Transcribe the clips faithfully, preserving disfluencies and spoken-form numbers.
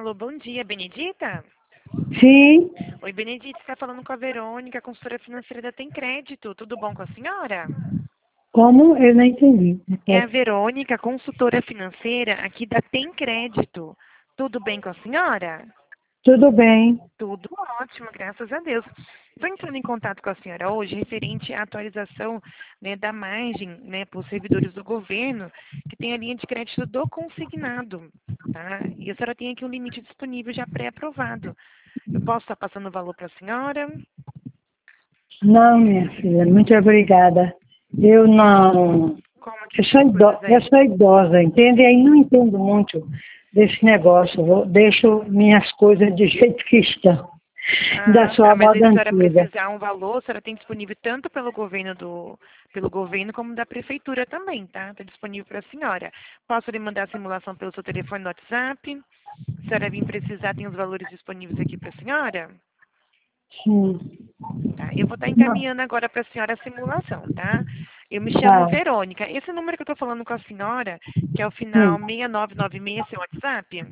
Alô, bom dia, Benedita? Sim, Oi, Benedita, está falando com a Verônica, consultora financeira da Tem Crédito. Tudo bom com a senhora? como? Eu não entendi. É a Verônica, consultora financeira aqui da Tem Crédito. Tudo bem com a senhora? Tudo bem. Tudo ótimo, graças a Deus. Estou entrando em contato com a senhora hoje referente à atualização, né, da margem, né, para os servidores do governo que tem a linha de crédito do consignado. Tá? E a senhora tem aqui um limite disponível já pré-aprovado. Eu posso estar passando o valor para a senhora? Não, minha filha, muito obrigada. Eu não. Como que Eu estão sou, as ido... coisas eu aí? sou idosa, entende? Aí não entendo muito desse negócio. Eu deixo minhas coisas do jeito que estão, da Ah, tá. sua Mas aí, se moda a senhora antiga. precisar um valor, a senhora tem disponível tanto pelo governo do, pelo governo como da prefeitura também, tá? Está disponível para a senhora. Posso lhe mandar a simulação pelo seu telefone no WhatsApp? Se a senhora vir precisar, tem os valores disponíveis aqui para a senhora? Sim. Tá. Eu vou estar Não, encaminhando agora para a senhora a simulação, tá? Eu me chamo tá. Verônica. Esse número que eu estou falando com a senhora, que é o final Hum. seis nove nove seis, é seu WhatsApp?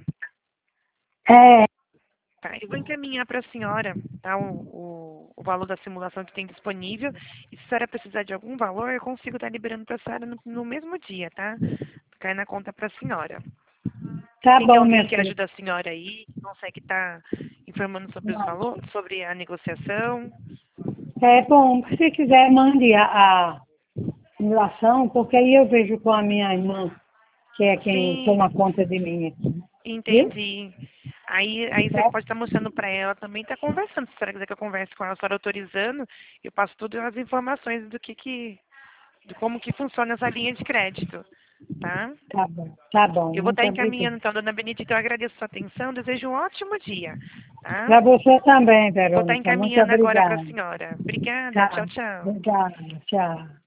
É, Tá, eu vou encaminhar para a senhora, tá, o, o, o valor da simulação que tem disponível. E se a senhora precisar de algum valor, eu consigo estar liberando para a senhora no, no mesmo dia, tá? Cai na conta para a senhora. tá Tem bom, minha alguém que filha. ajuda a senhora aí, que consegue estar informando sobre os valores, sobre a negociação? É bom, se quiser, mande a, a simulação, porque aí eu vejo com a minha irmã, que é quem Sim, toma conta de mim aqui. Viu? entendi. Aí, aí você Tá? pode estar mostrando para ela também, tá conversando. Se a senhora quiser que eu converse com ela, a senhora autorizando, eu passo todas as informações do que que de como que funciona essa linha de crédito, tá? Tá bom, tá bom, Eu vou estar muito obrigada. encaminhando, então, dona Benedita, eu agradeço a sua atenção, desejo um ótimo dia, tá? Para você também, Vou estar Verônica, muito encaminhando agora para a obrigada. senhora. Obrigada, tchau, Tá, tchau. obrigada, tchau.